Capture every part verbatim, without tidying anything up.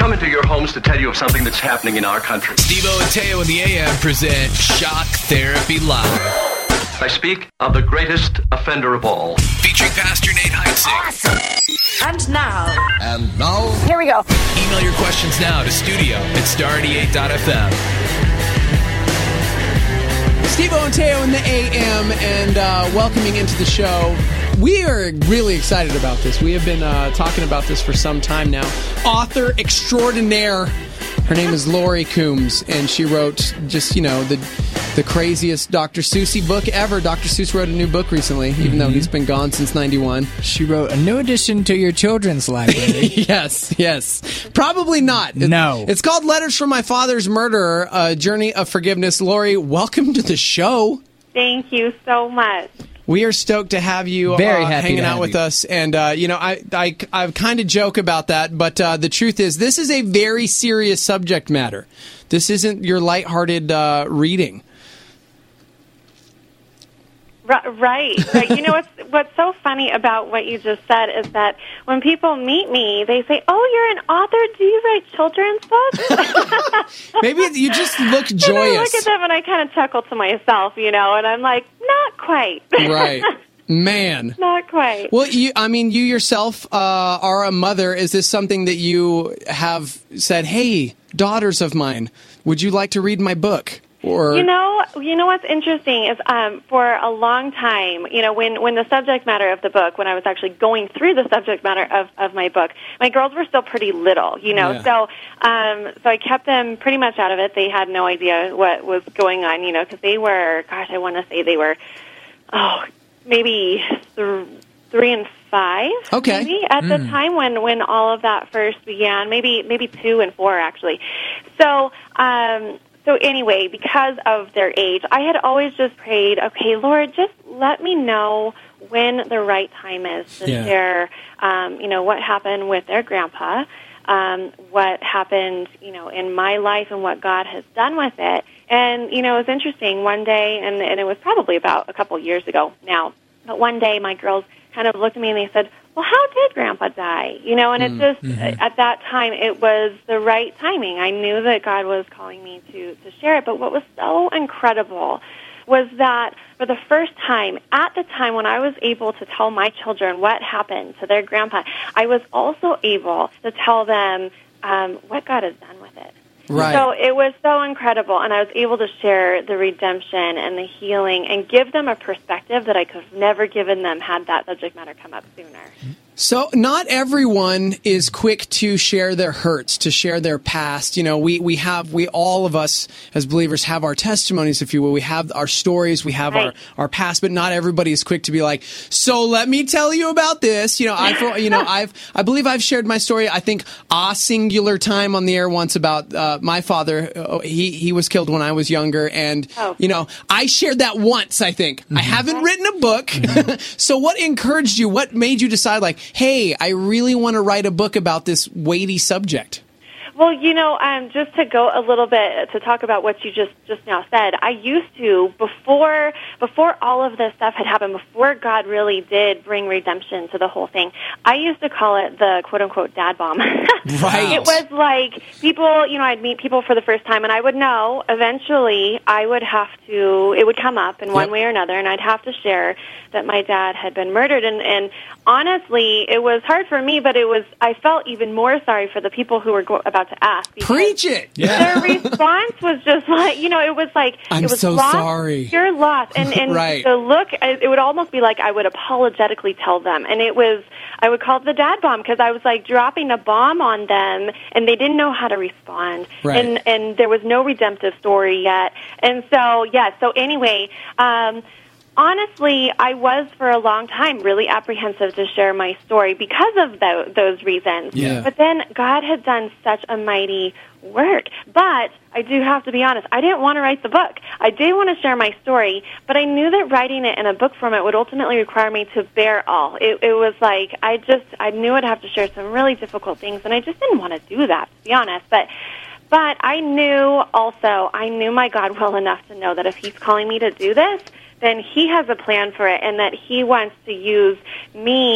come into your homes to tell you of something that's happening in our country. Steve-O and Teo in the A M present Shock Therapy Live. I speak of the greatest offender of all. Featuring Pastor Nate Heitzig. Awesome. And now. And now. Here we go. Email your questions now to studio at star eighty-eight dot f m. Steve-O and Teo in the A M, and uh, welcoming into the show. We are really excited about this. We have been uh, talking about this for some time now. Author extraordinaire. Her name is Lori Coombs, and she wrote just, you know, the the craziest Doctor Seuss book ever. Doctor Seuss wrote a new book recently, even mm-hmm. though he's been gone since ninety-one. She wrote a new addition to your children's library. yes, yes. Probably not. No. It, it's called Letters from My Father's Murderer, A Journey of Forgiveness. Lori, welcome to the show. Thank you so much. We are stoked to have you Very uh, happy hanging to out have with you. us. And, uh, you know, I, I, I kind of joke about that, but uh, the truth is this is a very serious subject matter. This isn't your lighthearted uh, reading. Right, right. You know what's what's so funny about what you just said is that when people meet me, they say, "Oh, you're an author. Do you write children's books?" Maybe you just look joyous. And I look at them and I kind of chuckle to myself, you know, and I'm like, "Not quite." Right, man. Not quite. Well, you, I mean, you yourself uh, are a mother. Is this something that you have said? Hey, daughters of mine, would you like to read my book? Or... You know, you know what's interesting is um, for a long time, you know, when, when the subject matter of the book, when I was actually going through the subject matter of, of my book, my girls were still pretty little, you know, yeah. so um, so I kept them pretty much out of it. They had no idea what was going on, you know, because they were, gosh, I want to say they were, oh, maybe th- three and five, okay. maybe, at mm. the time when, when all of that first began, maybe maybe two and four, actually. So, um So anyway, because of their age, I had always just prayed, okay, Lord, just let me know when the right time is to yeah. share, um, you know, what happened with their grandpa, um, what happened, you know, in my life and what God has done with it. And, you know, it was interesting one day, and, and it was probably about a couple years ago now, but one day my girls kind of looked at me and they said, well, how did Grandpa die? You know, and it just, mm-hmm. at that time, it was the right timing. I knew that God was calling me to, to share it, but what was so incredible was that for the first time, at the time when I was able to tell my children what happened to their grandpa, I was also able to tell them um, what God has done with it. Right. So it was so incredible, and I was able to share the redemption and the healing and give them a perspective that I could have never given them had that subject matter come up sooner. So not everyone is quick to share their hurts, to share their past. You know, we, we have, we all of us as believers have our testimonies, if you will. We have our stories, we have right. our, our past, but not everybody is quick to be like, so let me tell you about this. You know, I, you know, I've, I believe I've shared my story, I think, a singular time on the air once about uh, my father. Uh, he, he was killed when I was younger. And, oh. you know, I shared that once, I think. Mm-hmm. I haven't written a book. Mm-hmm. So what encouraged you? What made you decide, like, hey, I really want to write a book about this weighty subject? Well, you know, um, just to go a little bit to talk about what you just, just now said, I used to, before before all of this stuff had happened, before God really did bring redemption to the whole thing, I used to call it the quote-unquote dad bomb. Right. It was like people, you know, I'd meet people for the first time, and I would know eventually I would have to, it would come up in one yep. way or another, and I'd have to share that my dad had been murdered. And, and honestly, it was hard for me, but it was, I felt even more sorry for the people who were go- about to ask. Preach it! Yeah. Their response was just like, you know, it was like, I'm it was so lost, sorry. Pure loss. And, and right. the look, it would almost be like I would apologetically tell them. And it was, I would call it the dad bomb because I was like dropping a bomb on them and they didn't know how to respond. Right. And, and there was no redemptive story yet. And so, yeah, so anyway, um, honestly, I was for a long time really apprehensive to share my story because of tho- those reasons. Yeah. But then God had done such a mighty work. But I do have to be honest, I didn't want to write the book. I did want to share my story, but I knew that writing it in a book format would ultimately require me to bear all. It, it was like I just, I knew I'd have to share some really difficult things, and I just didn't want to do that, to be honest. But But I knew also, I knew my God well enough to know that if He's calling me to do this, then He has a plan for it, and that He wants to use me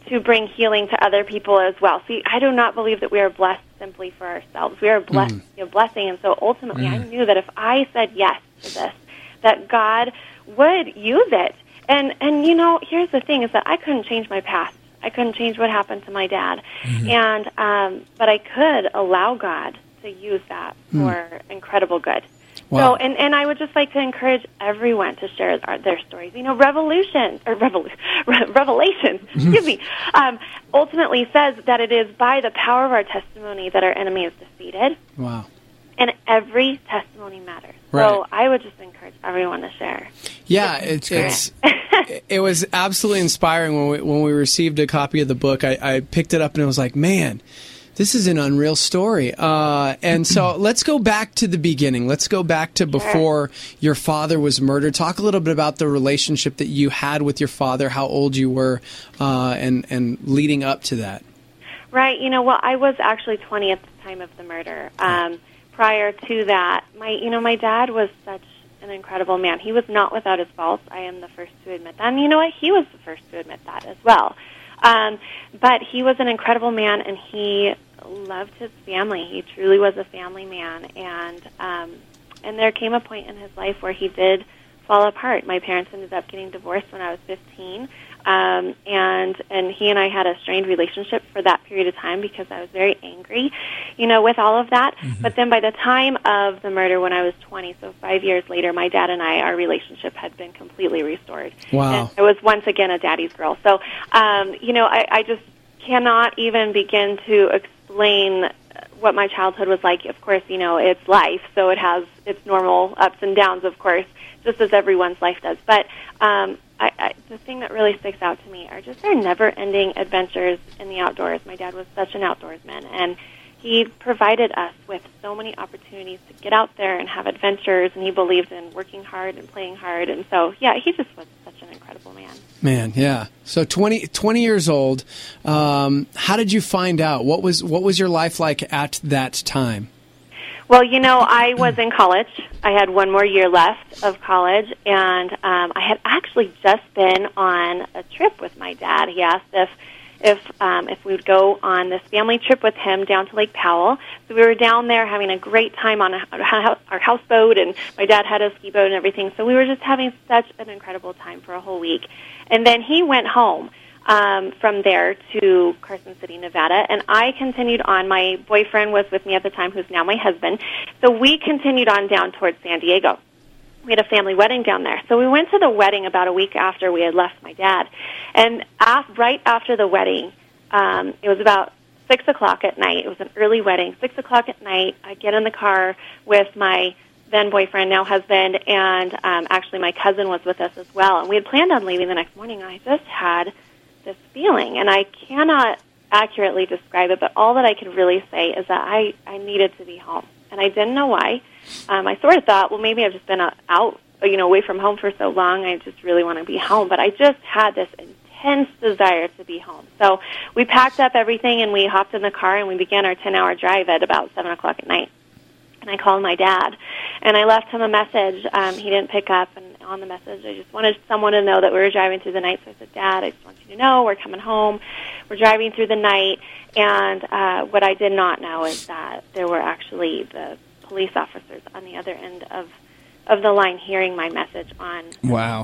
to bring healing to other people as well. See, I do not believe that we are blessed simply for ourselves. We are blessed Mm. a blessing, and so ultimately Mm. I knew that if I said yes to this, that God would use it. And, and you know, here's the thing, is that I couldn't change my past. I couldn't change what happened to my dad. Mm-hmm. And um, but I could allow God to use that for incredible good. Wow. So, and, and I would just like to encourage everyone to share our, their stories. You know, Revolution, or Revol- Re- Revelation, excuse me, um, ultimately says that it is by the power of our testimony that our enemy is defeated, Wow. and every testimony matters. Right. So I would just encourage everyone to share. Yeah, it's, it's it was absolutely inspiring when we when we received a copy of the book. I, I picked it up and it was like, man, this is an unreal story. Uh, and so let's go back to the beginning. Let's go back to before your father was murdered. Talk a little bit about the relationship that you had with your father, how old you were, uh, and and leading up to that. Right. You know, well, I was actually twenty at the time of the murder. Um, prior to that, my you know, my dad was such an incredible man. He was not without his faults. I am the first to admit that. And you know what? He was the first to admit that as well. Um, but he was an incredible man, and he loved his family. He truly was a family man. And um, and there came a point in his life where he did fall apart. My parents ended up getting divorced when I was fifteen. Um, and and he and I had a strained relationship for that period of time because I was very angry, you know, with all of that. Mm-hmm. But then by the time of the murder, when I was twenty, so five years later, my dad and I, our relationship had been completely restored. Wow. And I was once again a daddy's girl. So, um, you know, I, I just cannot even begin to explain what my childhood was like. Of course, you know, it's life, so it has its normal ups and downs, of course, just as everyone's life does. But um, I, I, the thing that really sticks out to me are just our never-ending adventures in the outdoors. My dad was such an outdoorsman, and he provided us with so many opportunities to get out there and have adventures, and he believed in working hard and playing hard. And so, yeah, he just was such an incredible man. Man, yeah. So twenty, twenty years old. Um, how did you find out? What was what was your life like at that time? Well, you know, I was in college. I had one more year left of college, and um, I had actually just been on a trip with my dad. He asked if if um, if we would go on this family trip with him down to Lake Powell. So we were down there having a great time on a, our houseboat, and my dad had a ski boat and everything. So we were just having such an incredible time for a whole week. And then he went home um, from there to Carson City, Nevada, and I continued on. My boyfriend was with me at the time, who's now my husband. So we continued on down towards San Diego. We had a family wedding down there. So we went to the wedding about a week after we had left my dad. And af- right after the wedding, um, it was about six o'clock at night. It was an early wedding. six o'clock at night, I get in the car with my then-boyfriend, now husband, and um, actually my cousin was with us as well. And we had planned on leaving the next morning, and I just had this feeling. And I cannot accurately describe it, but all that I could really say is that I, I needed to be home. And I didn't know why. Um, I sort of thought, well, maybe I've just been uh, out, you know, away from home for so long. I just really want to be home. But I just had this intense desire to be home. So we packed up everything, and we hopped in the car, and we began our ten-hour drive at about seven o'clock at night. And I called my dad, and I left him a message. Um, he didn't pick up, and on the message, I just wanted someone to know that we were driving through the night. So I said, Dad, I just want you to know we're coming home. We're driving through the night. And uh, what I did not know is that there were actually the police officers on the other end of of the line hearing my message on. Wow.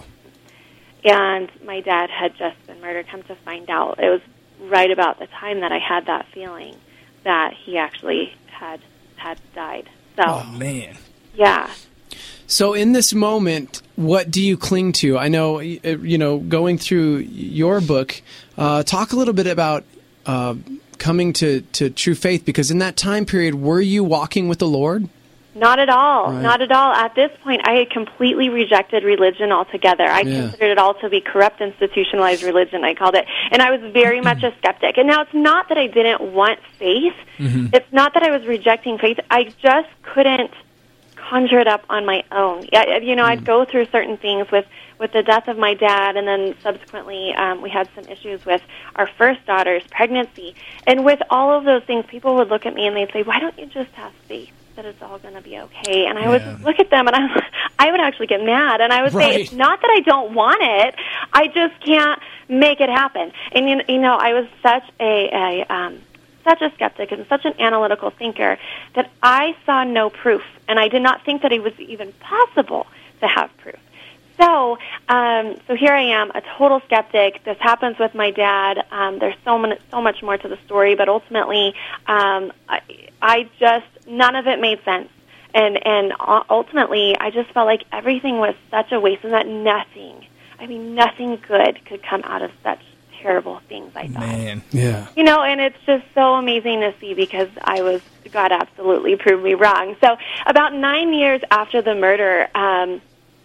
And my dad had just been murdered. Come to find out, it was right about the time that I had that feeling that he actually had had died. So, oh, man. Yeah. So in this moment, what do you cling to? I know, you know, going through your book, uh, talk a little bit about uh, coming to, to true faith, because in that time period, were you walking with the Lord? Not at all. Right. Not at all. At this point, I had completely rejected religion altogether. I Yeah. considered it all to be corrupt, institutionalized religion, I called it. And I was very much a skeptic. And now it's not that I didn't want faith. Mm-hmm. It's not that I was rejecting faith. I just couldn't conjure it up on my own. I, you know, mm. I'd go through certain things with, with the death of my dad, and then subsequently um, we had some issues with our first daughter's pregnancy. And with all of those things, people would look at me and they'd say, why don't you just have faith? that it's all going to be okay. And I Yeah. would look at them, and I, I would actually get mad, and I would Right. say, it's not that I don't want it, I just can't make it happen. And you, you know, I was such a, a um, such a skeptic and such an analytical thinker that I saw no proof, and I did not think that it was even possible to have proof. So, um, so here I am, a total skeptic. This happens with my dad. Um, there's so many, so much more to the story, but ultimately, um, I, I just none of it made sense, and and ultimately, I just felt like everything was such a waste, and that nothing, I mean, nothing good could come out of such terrible things. I thought, Man. Yeah. you know, and it's just so amazing to see because I was God absolutely proved me wrong. So, about nine years after the murder. Um,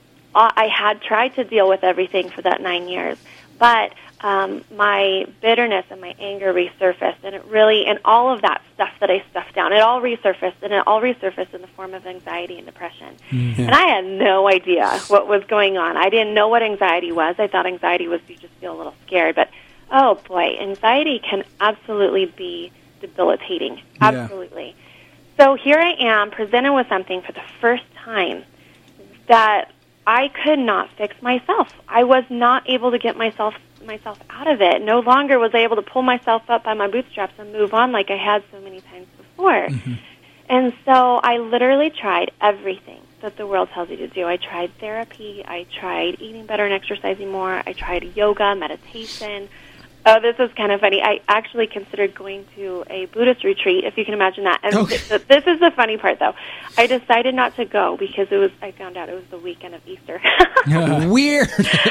I had tried to deal with everything for that nine years, but um, my bitterness and my anger resurfaced, and it really, and all of that stuff that I stuffed down, it all resurfaced, and it all resurfaced in the form of anxiety and depression. Mm-hmm. And I had no idea what was going on. I didn't know what anxiety was. I thought anxiety was you just feel a little scared, but oh boy, anxiety can absolutely be debilitating. Absolutely. Yeah. So here I am, presented with something for the first time that I could not fix myself. I was not able to get myself myself out of it. No longer was I able to pull myself up by my bootstraps and move on like I had so many times before. Mm-hmm. And so I literally tried everything that the world tells you to do. I tried therapy. I tried eating better and exercising more. I tried yoga, meditation. Oh, this is kind of funny. I actually considered going to a Buddhist retreat, if you can imagine that. And Okay. th- this is the funny part, though. I decided not to go because it was. I found out it was the weekend of Easter. Weird.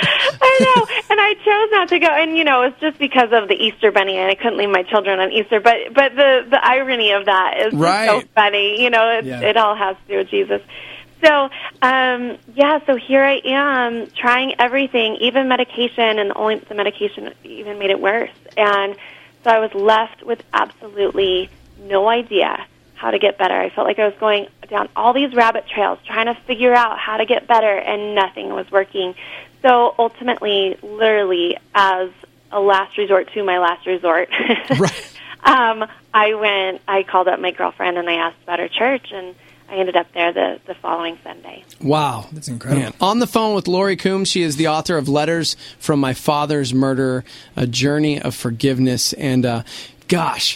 I know, and I chose not to go. And you know, it's just because of the Easter bunny, and I couldn't leave my children on Easter. But but the the irony of that is just Right. so funny. You know, it, Yeah. it all has to do with Jesus. So, um, yeah, so here I am trying everything, even medication, and the only the medication even made it worse. And so I was left with absolutely no idea how to get better. I felt like I was going down all these rabbit trails trying to figure out how to get better, and nothing was working. So ultimately, literally, as a last resort to my last resort, Right. um, I went, I called up my girlfriend, and I asked about her church, and I ended up there the, the following Sunday. Wow. That's incredible. Man. On the phone with Lori Coombs. She is the author of Letters from My Father's Murder, A Journey of Forgiveness. And, uh, gosh,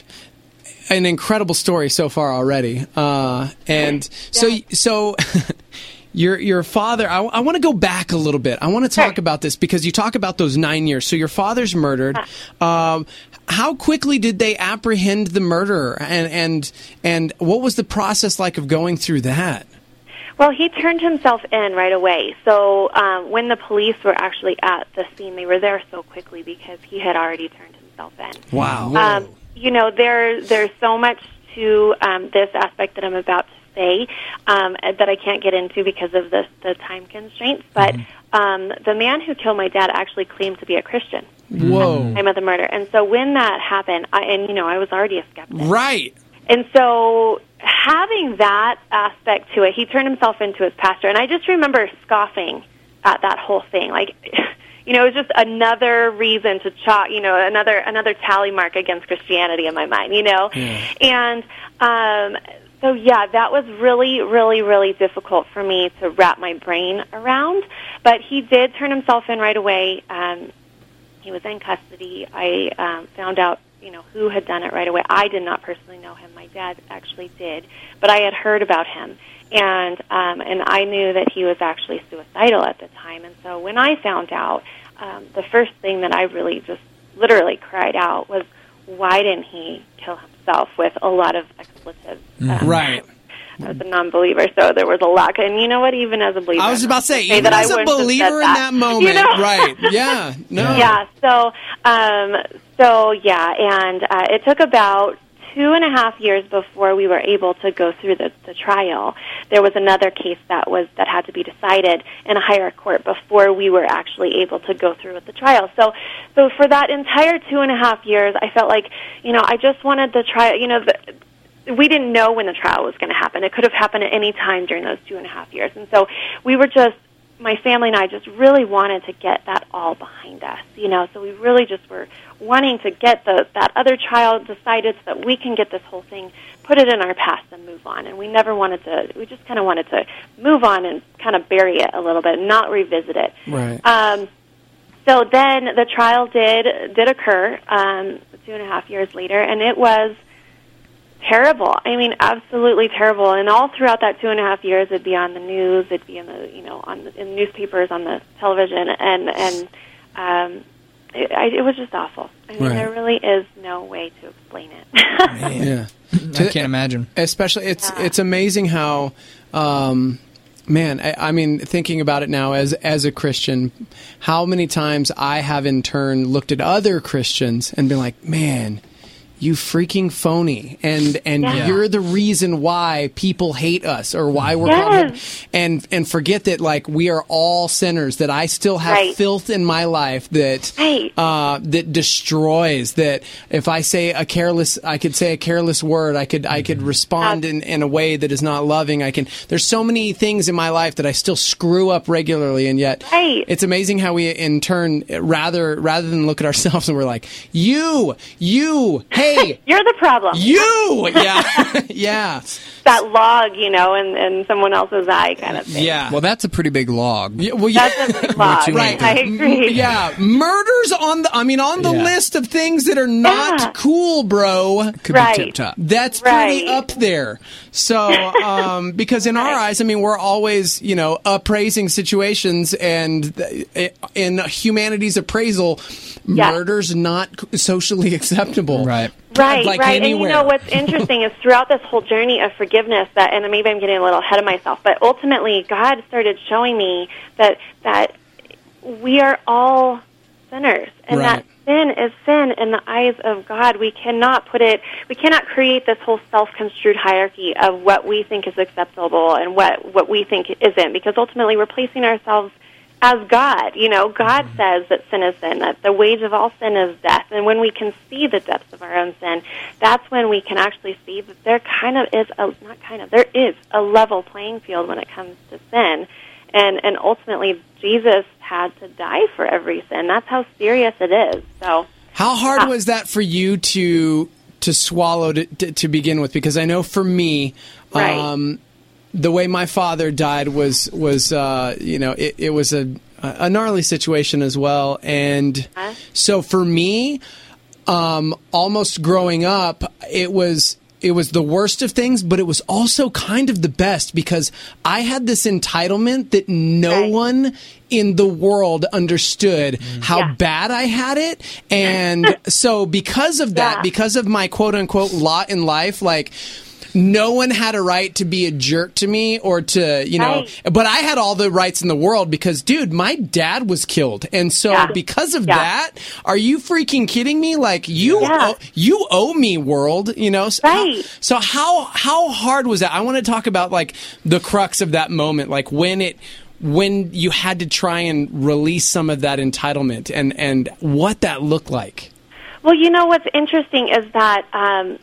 an incredible story so far already. Uh, and so, Yeah. so your your father, I, I want to go back a little bit. I want to talk Sure. about this because you talk about those nine years. So your father's murdered. Um, how quickly did they apprehend the murderer? And, and, and what was the process like of going through that? Well, he turned himself in right away. So um, when the police were actually at the scene, they were there so quickly because he had already turned himself in. Wow. Um, you know, there there's so much to um, this aspect that I'm about to say um, that I can't get into because of the, the time constraints. But mm-hmm. um, the man who killed my dad actually claimed to be a Christian. Whoa. At the time of the murder. And so when that happened, I, and, you know, I was already a skeptic. Right. And so having that aspect to it, he turned himself into his pastor. And I just remember scoffing at that whole thing. Like, you know, it was just another reason to chalk, you know, another another tally mark against Christianity in my mind, you know. Yeah. And um, so, yeah, that was really, really, really difficult for me to wrap my brain around. But he did turn himself in right away. Um, he was in custody. I um, found out, you know, who had done it right away. I did not personally know him. My dad actually did. But I had heard about him. And um, and I knew that he was actually suicidal at the time. And so when I found out, um, the first thing that I really just literally cried out was, why didn't he kill himself, with a lot of expletives? Um, Right. I was a non-believer, so there was a lot. And you know what? Even as a believer, I was about to say, say even that as I a wouldn't have believer said in that moment, you know? right? Yeah, no, Yeah. So, um, so yeah, and uh, it took about two and a half years before we were able to go through the, the trial. There was another case that was that had to be decided in a higher court before we were actually able to go through with the trial. So, so for that entire two and a half years, I felt like, you know, I just wanted the trial. You know, the, we didn't know when the trial was going to happen. It could have happened at any time during those two and a half years, and so we were just. My family and I just really wanted to get that all behind us, you know, so we really just were wanting to get the that other trial decided so that we can get this whole thing, put it in our past and move move on, and we never wanted to. We just kind of wanted to move on and kind of bury it a little bit, and not revisit it. Right. Um, so then the trial did did occur um, two and a half years later, and it was terrible. I mean, absolutely terrible. And all throughout that two and a half years, it'd be on the news, it'd be in the you know on the, in newspapers, on the television, and and um, it, I, it was just awful. I mean, Right. there really is no way to explain it. Yeah. I can't imagine. Especially, it's Yeah. it's amazing how, um, man. I, I mean, thinking about it now as as a Christian, how many times I have in turn looked at other Christians and been like, man, you freaking phony, and and Yeah. you're the reason why people hate us or why we're Yes. called, and and forget that like we are all sinners, that I still have Right. filth in my life that Right. uh, that destroys. That if I say a careless, I could say a careless word, I could I could respond in, in a way that is not loving. I can. There's so many things in my life that I still screw up regularly, and yet Right. it's amazing how we in turn rather rather than look at ourselves and we're like, you you hey. You're the problem. You, yeah, yeah, That log, you know, in, in someone else's eye kind of thing. yeah. Well, that's a pretty big log. Yeah, well, yeah. That's a big log. you Right. mean? I agree. Yeah, murders on the. I mean, on the Yeah. list of things that are not Yeah. cool, bro. Could Right. be tip top. That's pretty Right. up there. So, um, because in our Right. eyes, I mean, we're always, you know, appraising situations, and th- in humanity's appraisal, Yeah. murder's not socially acceptable. Right. Right, Like right. anywhere. And you know what's interesting is throughout this whole journey of forgiveness that, and maybe I'm getting a little ahead of myself, but ultimately God started showing me that that we are all sinners, and Right. that sin is sin in the eyes of God. We cannot put it, we cannot create this whole self-construed hierarchy of what we think is acceptable and what, what we think isn't, because ultimately we're placing ourselves as God. You know, God says that sin is sin, that the wage of all sin is death. And when we can see the depths of our own sin, that's when we can actually see that there kind of is a, not kind of, there is a level playing field when it comes to sin. And, and ultimately, Jesus had to die for every sin. That's how serious it is. So, How hard Yeah. was that for you to to swallow to, to, to begin with? Because I know for me, Right. um, the way my father died was was uh, you know it, it was a a gnarly situation as well, and Huh? so for me, um, almost growing up, it was. It was the worst of things, but it was also kind of the best because I had this entitlement that no Right. one in the world understood how Yeah. bad I had it. And so because of that, Yeah. because of my quote unquote lot in life, like, no one had a right to be a jerk to me or to, you know, Right. but I had all the rights in the world because, dude, my dad was killed. And so Yeah. because of Yeah. that, are you freaking kidding me? Like, you, Yeah. owe, you owe me, world, you know? So, Right. how, so how, how hard was that? I want to talk about, like, the crux of that moment, like when it, when you had to try and release some of that entitlement and, and what that looked like. well, you know what's interesting is that um,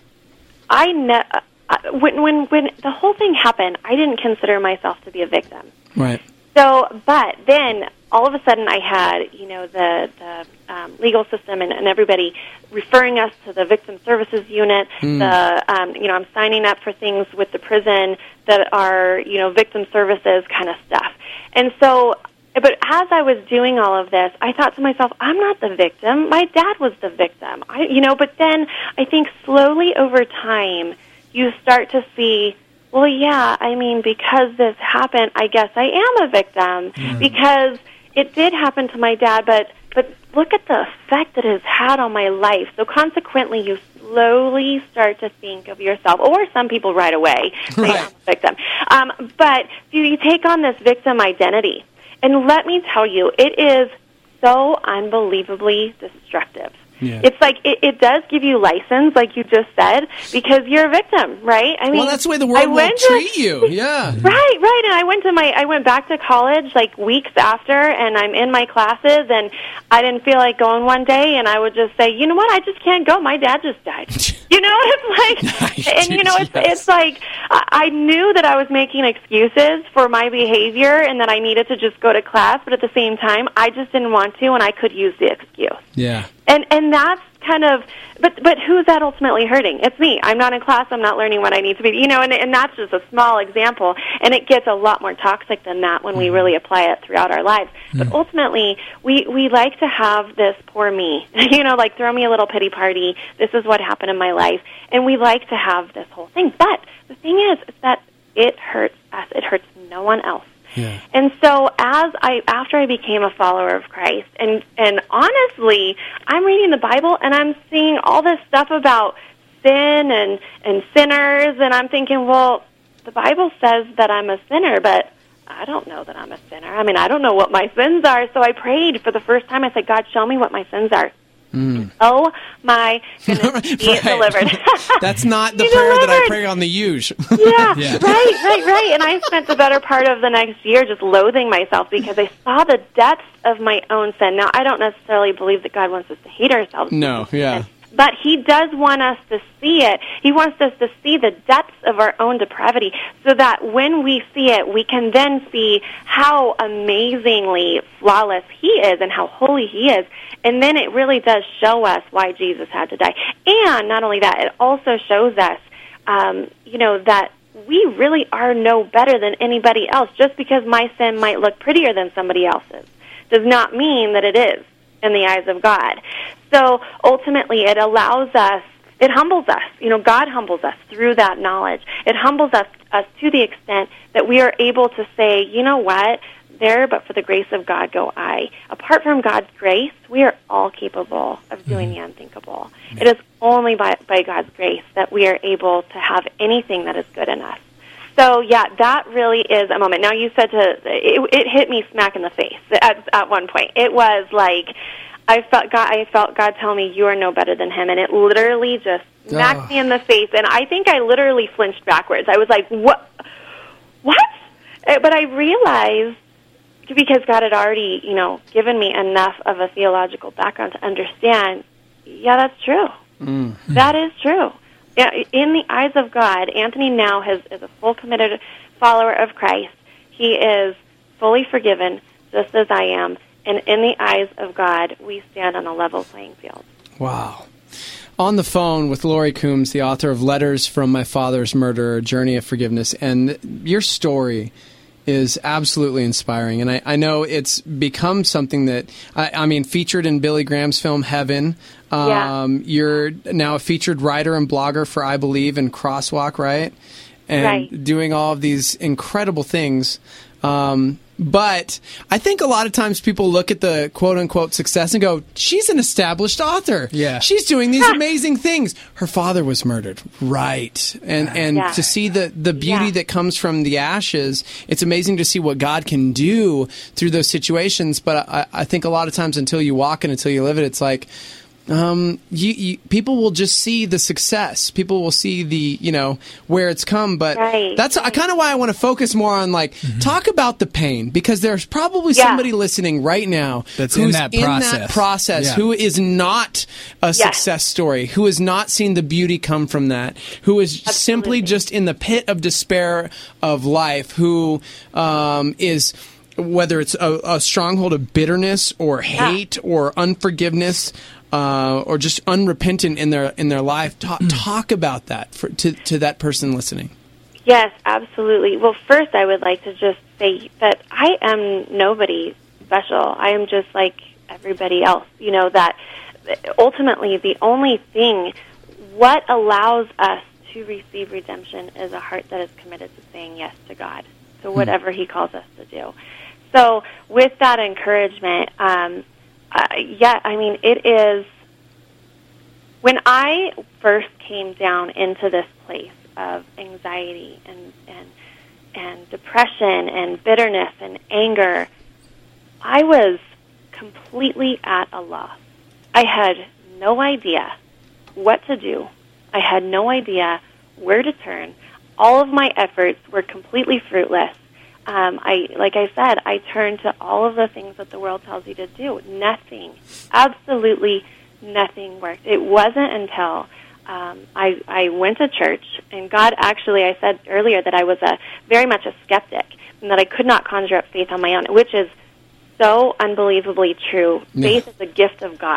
I ne- uh, when when when the whole thing happened, I didn't consider myself to be a victim. Right. So, but then all of a sudden, I had you know the the um, legal system and, and everybody referring us to the victim services unit. The um, you know I'm signing up for things with the prison that are you know victim services kind of stuff, and so. But as I was doing all of this, I thought to myself, I'm not the victim. My dad was the victim. I, you know, but then I think slowly over time, you start to see, well, yeah, I mean, because this happened, I guess I am a victim because it did happen to my dad, but, but look at the effect that it has had on my life. So consequently, you slowly start to think of yourself, or some people right away say, Right. I'm a victim. Um, but you, you take on this victim identity. And let me tell you, it is so unbelievably destructive. Yeah. It's like it, it does give you license, like you just said, because you're a victim, right? I mean, Well, that's the way the I world will went to- treat you. Yeah. Right, right. And I went to my, I went back to college like weeks after, and I'm in my classes, and I didn't feel like going one day, and I would just say, you know what, I just can't go. My dad just died. You know, it's like, Nice. and you know, it's Yes. it's like I I knew that I was making excuses for my behavior, and that I needed to just go to class, but at the same time, I just didn't want to, and I could use the excuse. Yeah. And and that's kind of, but but who's that ultimately hurting? It's me. I'm not in class. I'm not learning what I need to be. You know, and, and that's just a small example. And it gets a lot more toxic than that when we really apply it throughout our lives. But ultimately, we, we like to have this poor me, you know, like throw me a little pity party. This is what happened in my life. And we like to have this whole thing. But the thing is, is that it hurts us. It hurts no one else. Yeah. And so as I, after I became a follower of Christ, and, and honestly, I'm reading the Bible and I'm seeing all this stuff about sin and, and sinners, and I'm thinking, well, the Bible says that I'm a sinner, but I don't know that I'm a sinner. I mean, I don't know what my sins are. So I prayed for the first time. I said, God, show me what my sins are. Mm. Oh, my goodness, be right. delivered. That's not the Be prayer delivered. that I pray on the huge. Yeah, Yeah. right, right, right. And I spent the better part of the next year just loathing myself because I saw the depths of my own sin. Now, I don't necessarily believe that God wants us to hate ourselves. No, yeah. But He does want us to see it. He wants us to see the depths of our own depravity so that when we see it, we can then see how amazingly flawless He is and how holy He is. And then it really does show us why Jesus had to die. And not only that, it also shows us, um, you know, that we really are no better than anybody else. Just because my sin might look prettier than somebody else's does not mean that it is in the eyes of God. So ultimately it allows us, it humbles us. You know, God humbles us through that knowledge. It humbles us, us to the extent that we are able to say, you know what, there, but for the grace of God go I. Apart from God's grace, we are all capable of doing the unthinkable. It is only by, by God's grace that we are able to have anything that is good in us. So, yeah, that really is a moment. Now, you said to, it, it hit me smack in the face at, at one point. It was like, I felt God, I felt God tell me, you are no better than Him, and it literally just smacked oh. me in the face, and I think I literally flinched backwards. I was like, what? What? But I realized, because God had already, you know, given me enough of a theological background to understand, yeah, that's true. Mm-hmm. That is true. In the eyes of God, Anthony now has, is a full committed follower of Christ. He is fully forgiven, just as I am. And in the eyes of God, we stand on a level playing field. Wow. On the phone with Lori Coombs, the author of Letters from My Father's Murderer, Journey of Forgiveness. And your story is absolutely inspiring. And I, I know it's become something that, I, I mean, featured in Billy Graham's film Heaven. Um, yeah. You're now a featured writer and blogger for I Believe and Crosswalk, right? And right. doing all of these incredible things. Um, but I think a lot of times people look at the quote-unquote success and go, she's an established author. Yeah. She's doing these amazing things. Her father was murdered. Right. And and yeah. to see the, the beauty yeah. that comes from the ashes, it's amazing to see what God can do through those situations. But I, I think a lot of times until you walk it, until you live it, it's like, Um, you, you, people will just see the success. People will see the, you know, where it's come. But right, that's right. kind of why I want to focus more on, like, mm-hmm. talk about the pain, because there's probably yeah. somebody listening right now that's who's in that process, in that process yeah. who is not a yes. success story, who has not seen the beauty come from that, who is Absolutely. simply just in the pit of despair of life, who um, is, whether it's a, a stronghold of bitterness or hate yeah. or unforgiveness. Uh, or just unrepentant in their in their life. Talk, talk about that for, to to that person listening. Yes, absolutely. Well, first I would like to just say that I am nobody special. I am just like everybody else. You know, that ultimately the only thing, what allows us to receive redemption is a heart that is committed to saying yes to God, to whatever He calls us to do. So with that encouragement, um, Uh, yeah, I mean, it is, when I first came down into this place of anxiety and, and, and depression and bitterness and anger, I was completely at a loss. I had no idea what to do. I had no idea where to turn. All of my efforts were completely fruitless. Um, I, like I said, I turned to all of the things that the world tells you to do. Nothing, absolutely nothing worked. It wasn't until um, I, I went to church, and God actually, I said earlier that I was a very much a skeptic, and that I could not conjure up faith on my own, which is so unbelievably true. Yeah. Faith is a gift of God.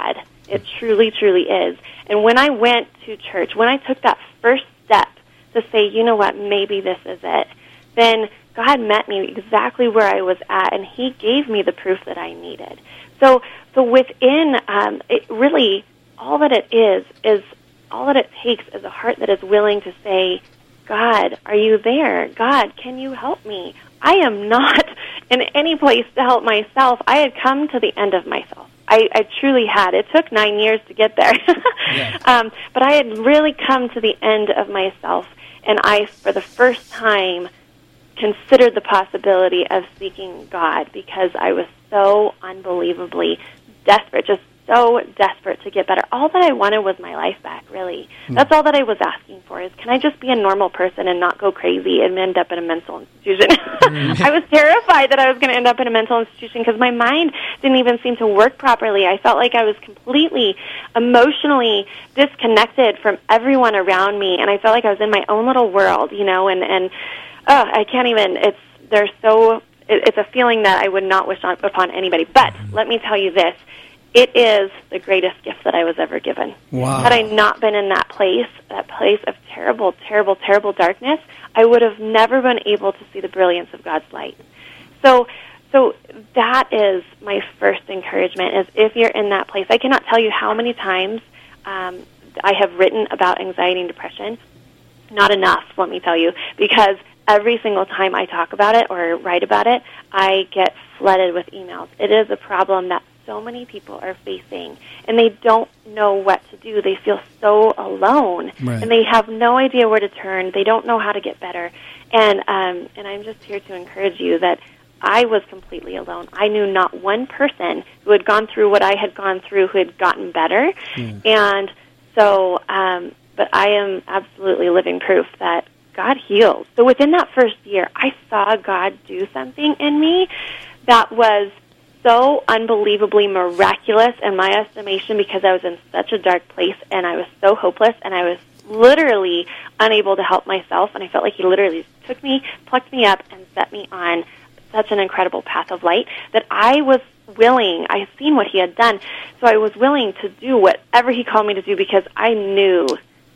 It truly, truly is. And when I went to church, when I took that first step to say, you know what, maybe this is it, then God met me exactly where I was at, and He gave me the proof that I needed. So, so within, um, it really, all that it is, is all that it takes is a heart that is willing to say, God, are you there? God, can you help me? I am not in any place to help myself. I had come to the end of myself. I, I truly had. It took nine years to get there. yeah. um, but I had really come to the end of myself, and I, for the first time, considered the possibility of seeking God because I was so unbelievably desperate, just so desperate to get better. All that I wanted was my life back, really. Mm. That's all that I was asking for is, can I just be a normal person and not go crazy and end up in a mental institution? Mm. I was terrified that I was going to end up in a mental institution because my mind didn't even seem to work properly. I felt like I was completely emotionally disconnected from everyone around me, and I felt like I was in my own little world, you know, and, and oh, I can't even, it's, they're so, it, it's a feeling that I would not wish on, upon anybody. But mm. let me tell you this. It is the greatest gift that I was ever given. Wow. Had I not been in that place, that place of terrible, terrible, terrible darkness, I would have never been able to see the brilliance of God's light. So, so that is my first encouragement, is if you're in that place. I cannot tell you how many times um, I have written about anxiety and depression. Not enough, let me tell you, because every single time I talk about it or write about it, I get flooded with emails. It is a problem that so many people are facing, and they don't know what to do. They feel so alone, right. and they have no idea where to turn. They don't know how to get better. And um, and I'm just here to encourage you that I was completely alone. I knew not one person who had gone through what I had gone through who had gotten better. Mm. And so, um, but I am absolutely living proof that God heals. So within that first year, I saw God do something in me that was so unbelievably miraculous in my estimation, because I was in such a dark place and I was so hopeless and I was literally unable to help myself, and I felt like He literally took me, plucked me up, and set me on such an incredible path of light that I was willing, I had seen what He had done, so I was willing to do whatever He called me to do because I knew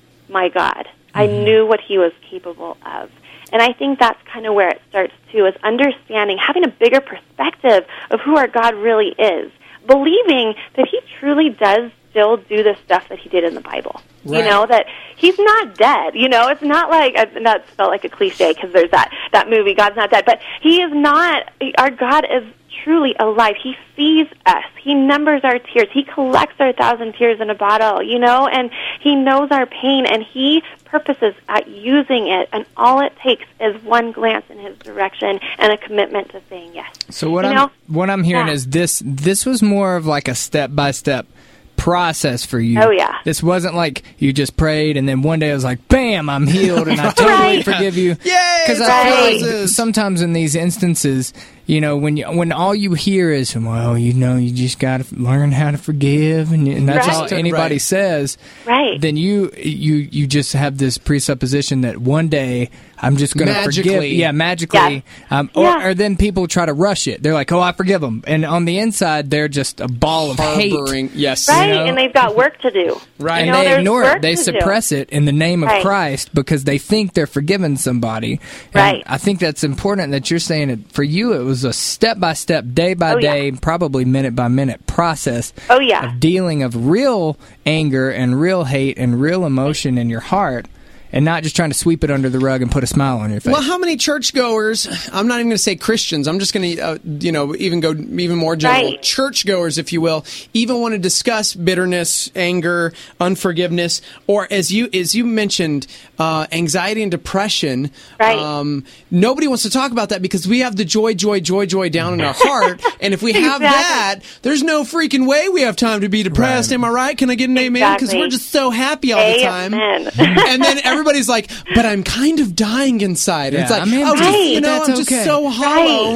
my God. I knew what He was capable of. And I think that's kind of where it starts, too, is understanding, having a bigger perspective of who our God really is, believing that He truly does still do the stuff that He did in the Bible. Right. You know, that He's not dead. You know, it's not like, uh, that felt like a cliche because there's that, that movie, God's Not Dead. But He is not, our God is truly alive. He sees us. He numbers our tears. He collects our thousand tears in a bottle, you know, and He knows our pain, and He purposes at using it, and all it takes is one glance in His direction and a commitment to saying yes. So what you I'm know? what I'm hearing yeah. is this this was more of like a step-by-step process for you. Oh, yeah. This wasn't like you just prayed and then one day it was like, bam, I'm healed and I totally right. forgive you. Yay! Because right. I feel like sometimes in these instances, you know, when you, when all you hear is, well, you know, you just got to learn how to forgive, and, and that's right. all anybody right. says. Right. Then you you you just have this presupposition that one day I'm just going to forgive. Yeah, magically. Yeah. Um, or, yeah. or then people try to rush it. They're like, oh, I forgive them, and on the inside they're just a ball of Harboring. hate. Yes. Right, you know? and they've got work to do. Right. And you know, they ignore it. They to suppress do. it in the name of right. Christ because they think they're forgiving somebody. And right. I think that's important that you're saying it. For you, it was a step-by-step, day-by-day, oh, yeah. probably minute-by-minute process oh, yeah. of dealing of real anger and real hate and real emotion in your heart, and not just trying to sweep it under the rug and put a smile on your face. Well, how many churchgoers, I'm not even going to say Christians, I'm just going to, uh, you know, even go even more general, right. churchgoers, if you will, even want to discuss bitterness, anger, unforgiveness, or as you as you mentioned, uh, anxiety and depression. Right. Um, nobody wants to talk about that because we have the joy, joy, joy, joy down in our heart, and if we have exactly. that, there's no freaking way we have time to be depressed. Right. Am I right? Can I get an exactly. amen? Because we're just so happy all Amen. the time. And then everybody's like, but I'm kind of dying inside. Yeah, it's like, I mean, oh, just, right. you know, That's I'm just okay. so hollow. Right.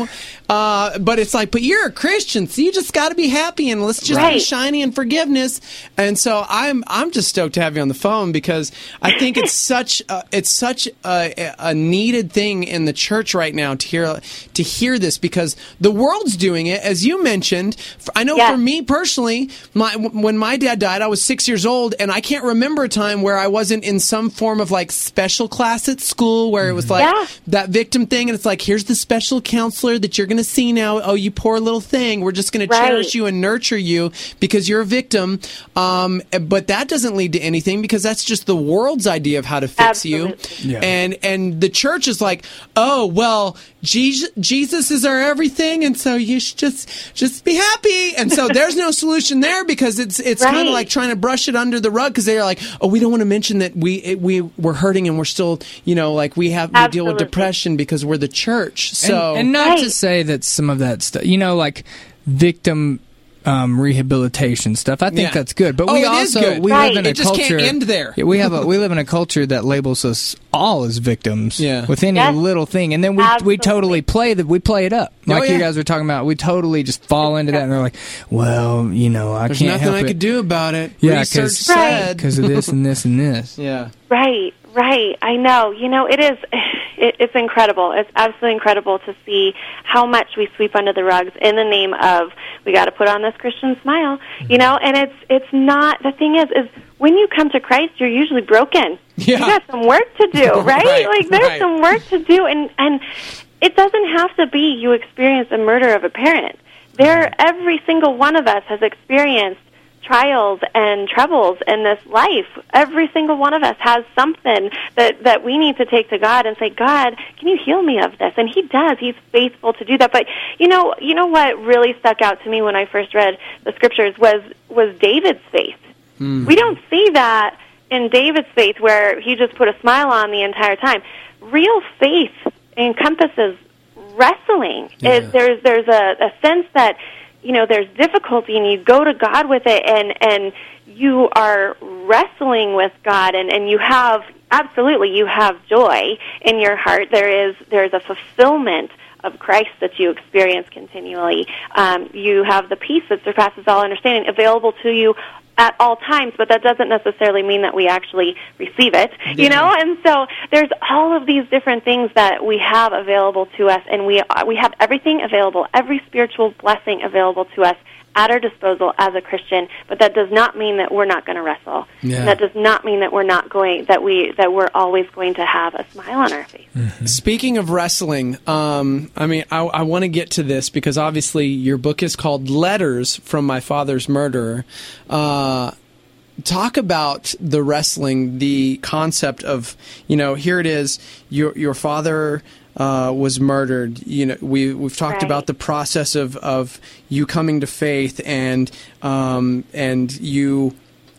Uh, but it's like, but you're a Christian, so you just got to be happy and let's just Right. be shiny in forgiveness. And so I'm I'm just stoked to have you on the phone because I think it's such a, it's such a, a needed thing in the church right now to hear to hear this because the world's doing it, as you mentioned. I know Yeah. for me personally, my when my dad died, I was six years old, and I can't remember a time where I wasn't in some form of like special class at school where it was like Yeah. that victim thing, and it's like, here's the special counselor that you're going to see now. Oh, you poor little thing. We're just going to Right. cherish you and nurture you because you're a victim. Um, but that doesn't lead to anything because that's just the world's idea of how to fix you. Absolutely. Yeah. And and the church is like, oh well, Jesus, Jesus is our everything, and so you should just just be happy. And so there's no solution there because it's it's kind Right. of like trying to brush it under the rug because they're like, oh, we don't want to mention that we it, we we're hurting and we're still, you know, like we have we deal with Absolutely. depression because we're the church. So and, and not to Right. say that some of that stuff, you know, like victim um, rehabilitation stuff. I think Yeah. that's good, but Oh, we it is also good. we Right. live in a It just culture. can't end there. Yeah, we have a we live in a culture that labels us all as victims. Yeah. With any Yes. little thing, and then we we Absolutely. totally play that we play it up Oh, like yeah. you guys were talking about. We totally just fall into that, and they're like, well, you know, I there's can't nothing help I it could do about it. Yeah, Research 'cause- said. because of this and this and this. Yeah. Right, right. I know. You know, it is. It, it's incredible. It's absolutely incredible to see how much we sweep under the rugs in the name of we got to put on this Christian smile. You know, and it's it's not. The thing is, is when you come to Christ, you're usually broken. Yeah. You got some work to do, right? Right, Like there's right. some work to do, and and it doesn't have to be you experience a murder of a parent. There, every single one of us has experienced trials and troubles in this life. Every single one of us has something that, that we need to take to God and say, God, can you heal me of this? And He does. He's faithful to do that. But you know, you know what really stuck out to me when I first read the scriptures was was David's faith. We don't see that in David's faith where he just put a smile on the entire time. Real faith encompasses wrestling. Yeah. It, there's there's a, a sense that you know there's difficulty, and you go to God with it, and and you are wrestling with God, and and you have absolutely you have joy in your heart. There is there is a fulfillment of Christ that you experience continually. Um, you have the peace that surpasses all understanding available to you at all times, but that doesn't necessarily mean that we actually receive it, you know? And so there's all of these different things that we have available to us, and we we have everything available, every spiritual blessing available to us at our disposal as a Christian, but that does not mean that we're not going to wrestle. Yeah. And that does not mean that we're not going that we that we're always going to have a smile on our face. Speaking of wrestling, um, I mean, I, I want to get to this because obviously your book is called Letters from My Father's Murderer. Uh, talk about the wrestling, the concept of, you know, here it is, your your father uh, was murdered. You know, we we've talked Right. about the process of, of you coming to faith and um, and you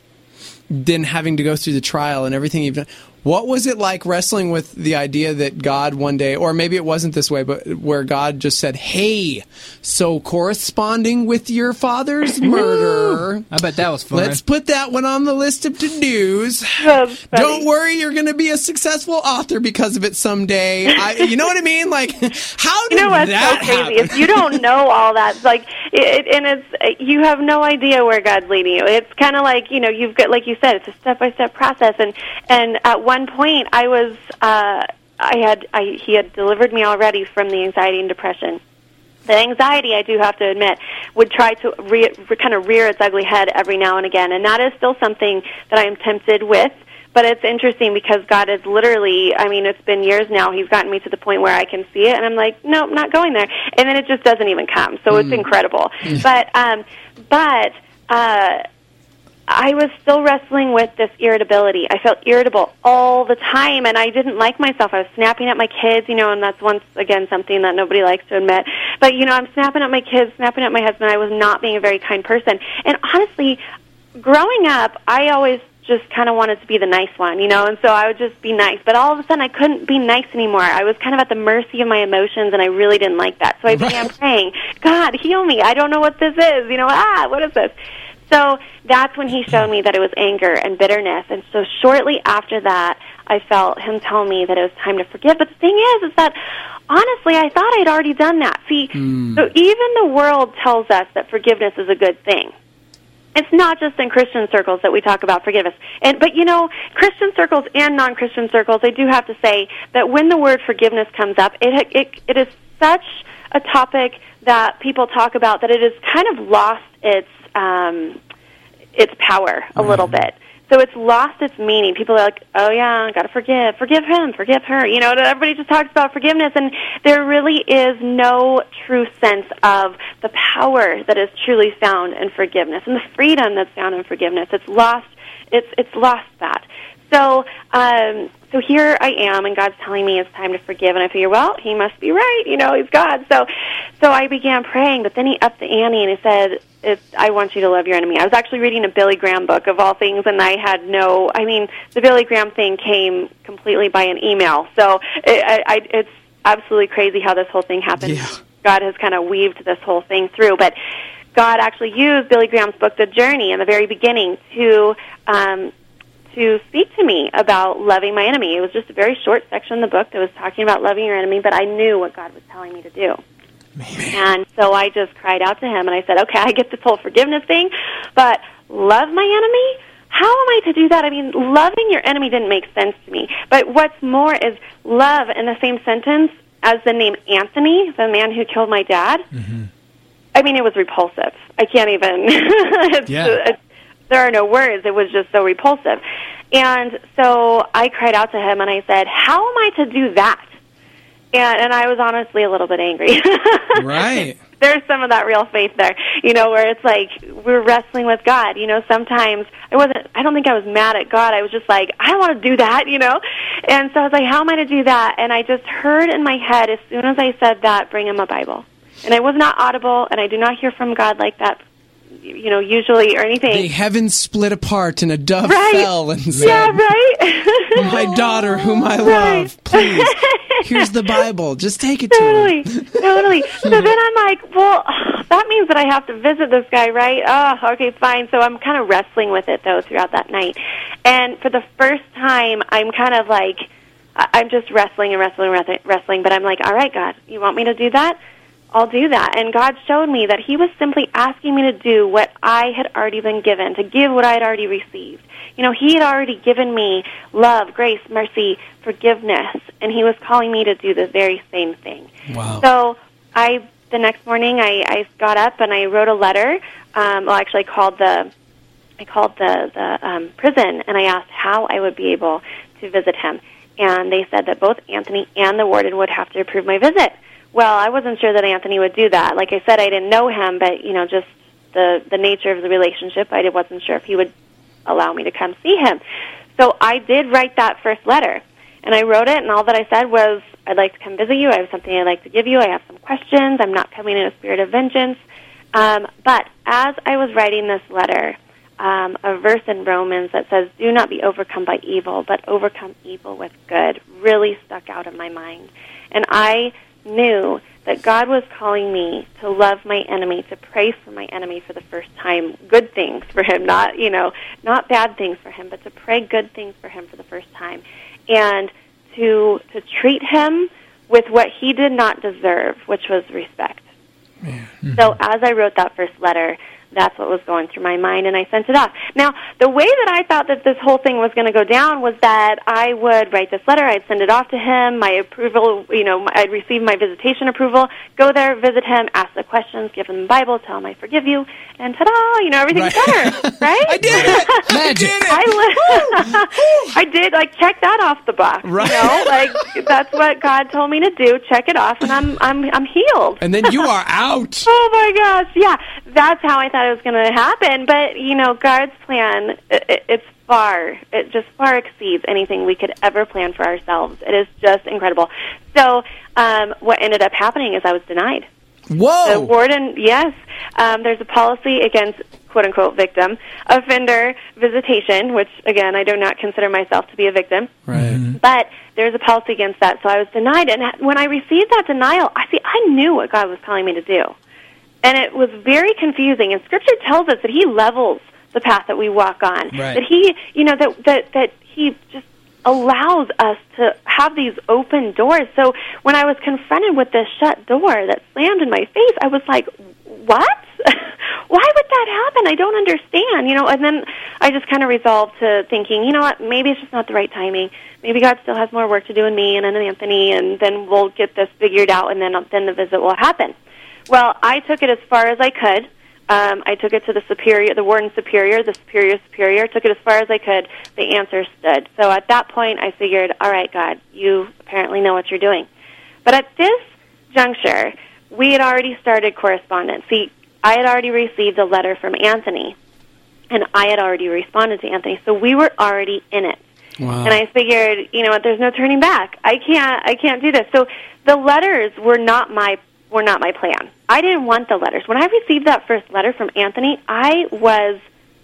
then having to go through the trial and everything you've done. What was it like wrestling with the idea that God one day, or maybe it wasn't this way, but where God just said, hey, so corresponding with your father's murder, I bet that was fun. let's put that one on the list of to-dos. That's funny. Don't worry, you're going to be a successful author because of it someday. I, you know what I mean? Like, how did You know what's that so crazy happen? is you don't know all that. It's like, it, and it's you have no idea where God's leading you. It's kind of like you know you've got, like you said, it's a step by step process. And and at one point, I was, uh, I had, I, he had delivered me already from the anxiety and depression. The anxiety, I do have to admit, would try to re- kind of rear its ugly head every now and again, and that is still something that I am tempted with. But it's interesting because God is literally, I mean, it's been years now. He's gotten me to the point where I can see it, and I'm like, nope, not going there. And then it just doesn't even come. So it's incredible. But, um, but, uh, I was still wrestling with this irritability. I felt irritable all the time, and I didn't like myself. I was snapping at my kids, you know, and that's once again something that nobody likes to admit. But, you know, I'm snapping at my kids, snapping at my husband. I was not being a very kind person. And honestly, growing up, I always just kind of wanted to be the nice one, you know, and so I would just be nice. But all of a sudden, I couldn't be nice anymore. I was kind of at the mercy of my emotions, and I really didn't like that. So I began praying, God, heal me. I don't know what this is. You know, ah, what is this? so that's when he showed me that it was anger and bitterness. And so shortly after that, I felt him tell me that it was time to forgive. But the thing is, is that honestly, I thought I'd already done that. See, mm. so even the world tells us that forgiveness is a good thing. It's not just in Christian circles that we talk about forgiveness. And, but, you know, Christian circles and non-Christian circles, I do have to say that when the word forgiveness comes up, it, it, it is such a topic that people talk about that it has kind of lost its um, its power a mm. little bit. So it's lost its meaning. People are like, oh, yeah, got to forgive. Forgive him. Forgive her. You know, everybody just talks about forgiveness, and there really is no true sense of the power that is truly found in forgiveness and the freedom that's found in forgiveness. It's lost. It's it's lost that. So, um, so here I am, and God's telling me it's time to forgive, and I figure, well, He must be right. You know, He's God. So, so I began praying, but then He upped the ante, and He said, It's, I want you to love your enemy. I was actually reading a Billy Graham book, of all things, and I had no, I mean, the Billy Graham thing came completely by an email. So it, I, I, it's absolutely crazy how this whole thing happened. Yeah. God has kind of weaved this whole thing through. But God actually used Billy Graham's book, The Journey, in the very beginning to um, to speak to me about loving my enemy. It was just a very short section in the book that was talking about loving your enemy, but I knew what God was telling me to do. Man. And so I just cried out to Him, and I said, okay, I get this whole forgiveness thing, but love my enemy? How am I to do that? I mean, loving your enemy didn't make sense to me. But what's more is love in the same sentence as the name Anthony, the man who killed my dad. Mm-hmm. I mean, it was repulsive. I can't even. it's, yeah. it's, there are no words. It was just so repulsive. And so I cried out to Him, and I said, how am I to do that? And, and I was honestly a little bit angry. Right. There's some of that real faith there, you know, where it's like we're wrestling with God. You know, sometimes I wasn't, I don't think I was mad at God. I was just like, I don't want to do that, you know. And so I was like, how am I to do that? And I just heard in my head, as soon as I said that, bring Him a Bible. And I was not audible, and I do not hear from God like that, you know, usually or anything. The heavens split apart and a dove right. fell and said, yeah, right? my daughter whom I right. love, please, here's the Bible. Just take it totally, to him. Totally. So then I'm like, well, that means that I have to visit this guy, right? Oh, okay, fine. So I'm kind of wrestling with it, though, throughout that night. And for the first time, I'm kind of like, I'm just wrestling and wrestling and wrestling, but I'm like, all right, God, you want me to do that? I'll do that. And God showed me that He was simply asking me to do what I had already been given, to give what I had already received. You know, He had already given me love, grace, mercy, forgiveness, and He was calling me to do the very same thing. Wow. So I, the next morning, I, I got up and I wrote a letter. Um, well, actually, I called the, I called the, the um, prison, and I asked how I would be able to visit him. And they said that both Anthony and the warden would have to approve my visit. Well, I wasn't sure that Anthony would do that. Like I said, I didn't know him, but, you know, just the, the nature of the relationship, I wasn't sure if he would allow me to come see him. So I did write that first letter, and I wrote it, and all that I said was, I'd like to come visit you. I have something I'd like to give you. I have some questions. I'm not coming in a spirit of vengeance. Um, but as I was writing this letter, um, a verse in Romans that says, do not be overcome by evil, but overcome evil with good, really stuck out in my mind. And I knew that God was calling me to love my enemy, to pray for my enemy for the first time, good things for him, not, you know, not bad things for him, but to pray good things for him for the first time, and to to treat him with what he did not deserve, which was respect. Yeah. Mm-hmm. So as I wrote that first letter, that's what was going through my mind, and I sent it off. Now, the way that I thought that this whole thing was going to go down was that I would write this letter, I'd send it off to him, my approval, you know, I'd receive my visitation approval, go there, visit him, ask the questions, give him the Bible, tell him I forgive you, and ta-da, you know, everything's right. better, right? I did it! Magic! I, li- I did, like, check that off the box, right. you know? Like, that's what God told me to do, check it off, and I'm I'm I'm healed. And then you are out! Oh, my gosh, yeah, that's how I thought it was going to happen, but, you know, God's plan, it, it's far, it just far exceeds anything we could ever plan for ourselves. It is just incredible. So um, what ended up happening is I was denied. Whoa! The warden, yes, um, there's a policy against quote-unquote victim offender visitation, which, again, I do not consider myself to be a victim. Right. But there's a policy against that, so I was denied. And when I received that denial, I see, I knew what God was telling me to do. And it was very confusing. And Scripture tells us that He levels the path that we walk on. Right. That He, you know, that that that He just allows us to have these open doors. So when I was confronted with this shut door that slammed in my face, I was like, what? Why would that happen? I don't understand, you know. And then I just kind of resolved to thinking, you know what, maybe it's just not the right timing. Maybe God still has more work to do in me and in Anthony, and then we'll get this figured out, and then then the visit will happen. Well, I took it as far as I could. Um, I took it to the superior, the warden superior, the superior superior, took it as far as I could. The answer stood. So at that point, I figured, all right, God, you apparently know what you're doing. But at this juncture, we had already started correspondence. See, I had already received a letter from Anthony, and I had already responded to Anthony, so we were already in it. Wow. And I figured, you know what, there's no turning back. I can't, I can't do this. So the letters were not my were not my plan. I didn't want the letters. When I received that first letter from Anthony, I was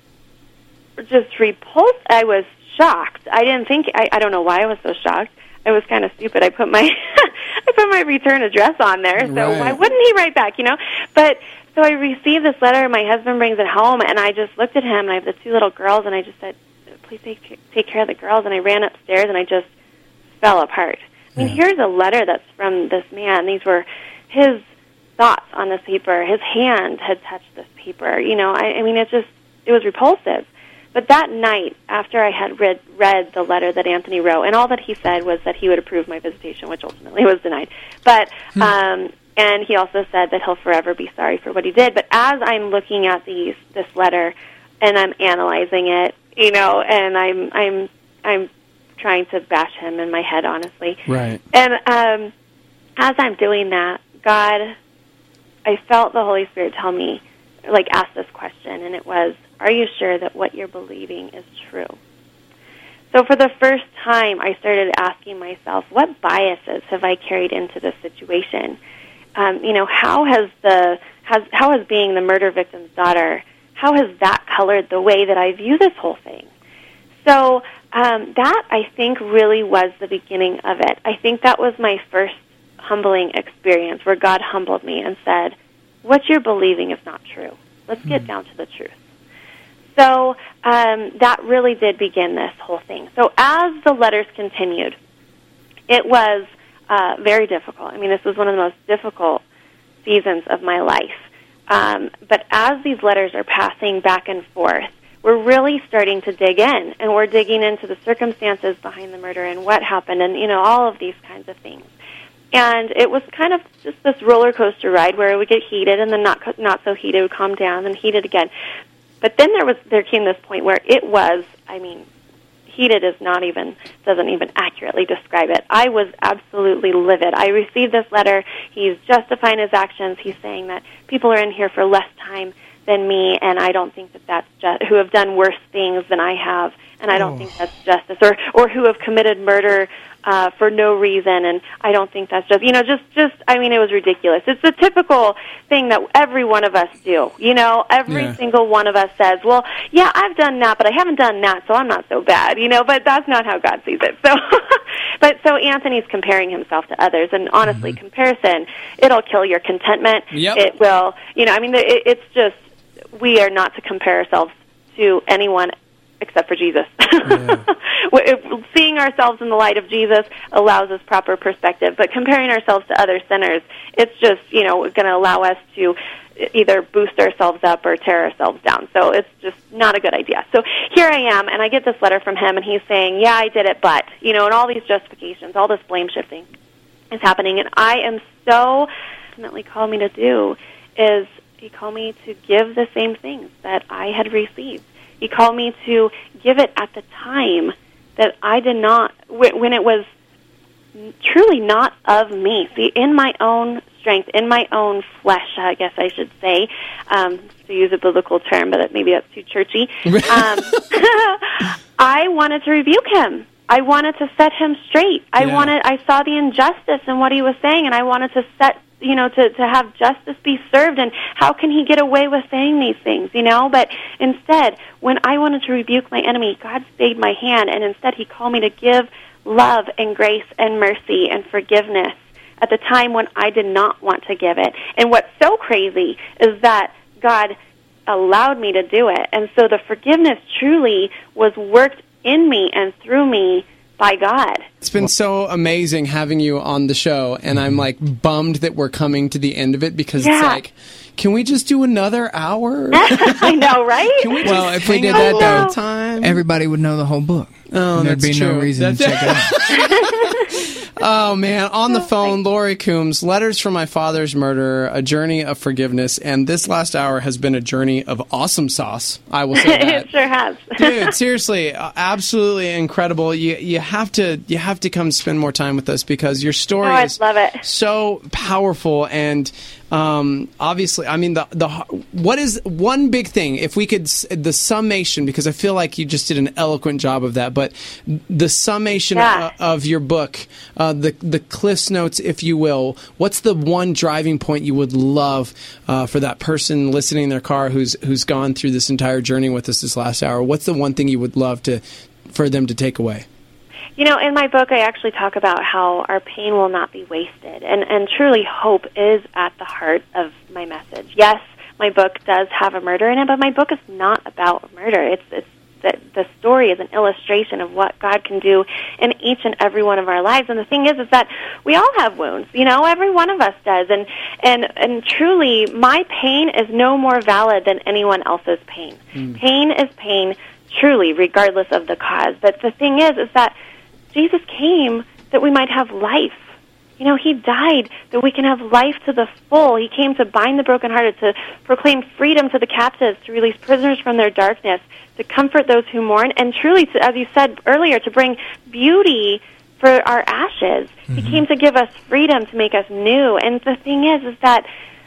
just repulsed. I was shocked. I didn't think, I, I don't know why I was so shocked. I was kind of stupid. I put my I put my return address on there, so right. Why wouldn't he write back, you know? But so I received this letter, and my husband brings it home, and I just looked at him, and I have the two little girls, and I just said, please take, take care of the girls, and I ran upstairs, and I just fell apart. I mean, Yeah. here's a letter that's from this man. These were his thoughts on this paper. His hand had touched this paper. You know, I, I mean, it just, it was repulsive. But that night, after I had read, read the letter that Anthony wrote, and all that he said was that he would approve my visitation, which ultimately was denied. But, Hmm. um, and he also said that he'll forever be sorry for what he did. But as I'm looking at these, this letter, and I'm analyzing it, you know, and I'm, I'm, I'm trying to bash him in my head, honestly. Right. And um, as I'm doing that, God, I felt the Holy Spirit tell me, like, ask this question, and it was, are you sure that what you're believing is true? So for the first time, I started asking myself, what biases have I carried into this situation? Um, you know, how has the has how has being the murder victim's daughter, how has that colored the way that I view this whole thing? So um, that, I think, really was the beginning of it. I think that was my first humbling experience where God humbled me and said, what you're believing is not true. Let's get down to the truth. So um, that really did begin this whole thing. So as the letters continued, it was uh, very difficult. I mean, this was one of the most difficult seasons of my life. Um, but as these letters are passing back and forth, we're really starting to dig in, and we're digging into the circumstances behind the murder and what happened and, you know, all of these kinds of things. And it was kind of just this roller coaster ride where it would get heated and then not not so heated, it would calm down and heated again. But then there was there came this point where it was, I mean, heated is not even, doesn't even accurately describe it. I was absolutely livid. I received this letter. He's justifying his actions. He's saying that people are in here for less time than me, and I don't think that that's just, who have done worse things than I have, and I don't oh. think that's justice, or or who have committed murder uh, for no reason, and I don't think that's just, you know, just, just, I mean, it was ridiculous. It's the typical thing that every one of us do, you know, every yeah. single one of us says, well, yeah, I've done that, but I haven't done that, so I'm not so bad, you know, but that's not how God sees it. So, but so Anthony's comparing himself to others, and honestly, mm-hmm. comparison, it'll kill your contentment. Yep. It will, you know, I mean, it, it's just, we are not to compare ourselves to anyone except for Jesus. Yeah. Seeing ourselves in the light of Jesus allows us proper perspective, but comparing ourselves to other sinners, it's just, you know, going to allow us to either boost ourselves up or tear ourselves down. So it's just not a good idea. So here I am, and I get this letter from him, and he's saying, yeah, I did it, but, you know, and all these justifications, all this blame shifting is happening, and I am so, ultimately called me to do is he called me to give the same things that I had received. He called me to give it at the time that I did not, when it was truly not of me. See, in my own strength, in my own flesh, I guess I should say, um, to use a biblical term, but maybe that's too churchy. Um, I wanted to rebuke him. I wanted to set him straight. I yeah. wanted. I saw the injustice in what he was saying, and I wanted to set, you know, to, to have justice be served, and how can he get away with saying these things, you know? But instead, when I wanted to rebuke my enemy, God stayed my hand, and instead he called me to give love and grace and mercy and forgiveness at the time when I did not want to give it. And what's so crazy is that God allowed me to do it. And so the forgiveness truly was worked in me and through me by God. It's been so amazing having you on the show, and I'm like bummed that we're coming to the end of it because Yeah. it's like, can we just do another hour? I know, right? Can we Well, just if we hang did out that, the though, whole time? Everybody would know the whole book. Oh, And there'd that's be no true. reason That's- to check it out. Oh, man. On the phone, Lori Coombs, Letters from My Father's Murder, A Journey of Forgiveness. And this last hour has been a journey of awesome sauce. I will say that. It sure has. Dude, seriously, uh, absolutely incredible. You you have to you have to come spend more time with us because your story Oh, I is love it. so powerful and um, obviously, I mean the the what is one big thing if we could s- the summation, because I feel like you just did an eloquent job of that, but the summation Yeah. uh, of your book, uh, the the Cliff's Notes, if you will. What's the one driving point you would love uh, for that person listening in their car who's who's gone through this entire journey with us this last hour? What's the one thing you would love to for them to take away? You know, in my book, I actually talk about how our pain will not be wasted. And, and truly, hope is at the heart of my message. Yes, my book does have a murder in it, but my book is not about murder. It's, it's the, the story is an illustration of what God can do in each and every one of our lives. And the thing is, is that we all have wounds. You know, every one of us does. And, and, and truly, my pain is no more valid than anyone else's pain. Mm. Pain is pain, truly, regardless of the cause. But the thing is, is that Jesus came that we might have life. You know, he died that we can have life to the full. He came to bind the brokenhearted, to proclaim freedom to the captives, to release prisoners from their darkness, to comfort those who mourn, and truly, to, as you said earlier, to bring beauty for our ashes. Mm-hmm. He came to give us freedom, to make us new. And the thing is, is that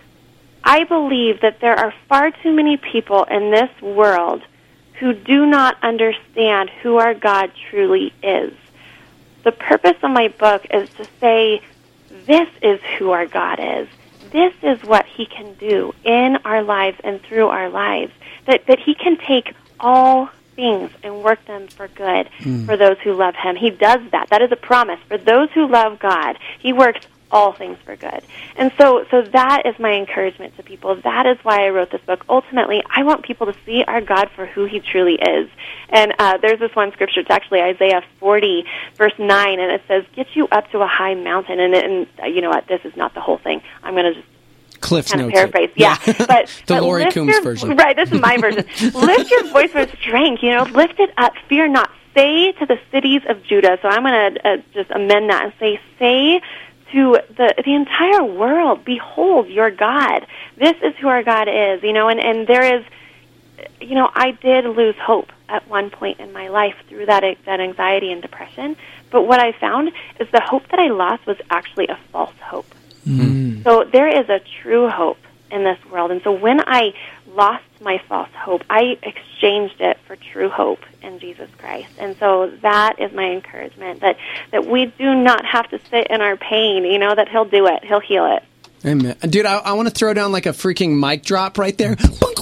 I believe that there are far too many people in this world who do not understand who our God truly is. The purpose of my book is to say, this is who our God is. This is what he can do in our lives and through our lives. That, that he can take all things and work them for good mm. for those who love him. He does that. That is a promise. For those who love God, he works all things for good. And so, so that is my encouragement to people. That is why I wrote this book. Ultimately, I want people to see our God for who he truly is. And uh, there's this one scripture, it's actually Isaiah forty, verse nine, and it says, get you up to a high mountain. And, and uh, you know what, this is not the whole thing. I'm going to just Cliff's kind of Notes paraphrase. it. Yeah. yeah. But, the but Lori Coombs your, version. Right, this is my version. Lift your voice with strength, you know, lift it up, fear not. Say to the cities of Judah, so I'm going to uh, just amend that and say, say to the the entire world, behold your God. This is who our God is, you know, and, and there is, you know, I did lose hope at one point in my life through that that anxiety and depression, but what I found is the hope that I lost was actually a false hope. Mm. So there is a true hope in this world, and so when I lost my false hope, I exchanged it for true hope in Jesus Christ. And so that is my encouragement, that, that we do not have to sit in our pain, you know, that he'll do it. He'll heal it. Amen. Dude, I, I want to throw down like a freaking mic drop right there. Bunk,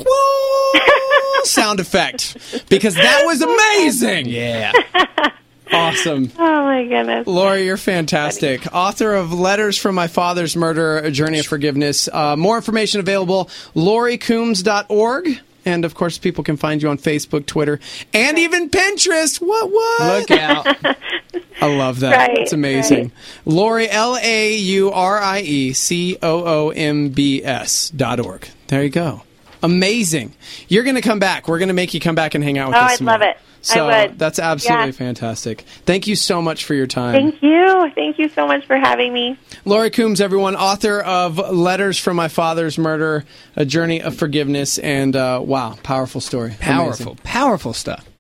whoa! Sound effect. Because that was amazing. Yeah. Awesome. Oh, my goodness. Lori, you're fantastic. Author of Letters from My Father's Murder, A Journey of Forgiveness. Uh, more information available, lori coombs dot org. And, of course, people can find you on Facebook, Twitter, and even Pinterest. What, what? Look out. I love that. Right, it's amazing. Right. Lori, L A U R I E C O O M B S dot org. There you go. Amazing. You're going to come back. We're going to make you come back and hang out with oh, us I'd tomorrow. love it. So I would. That's absolutely yeah. fantastic. Thank you so much for your time. Thank you. Thank you so much for having me. Lori Coombs, everyone, author of Letters from My Father's Murder, A Journey of Forgiveness, and uh, wow, powerful story. Powerful, Amazing. powerful stuff.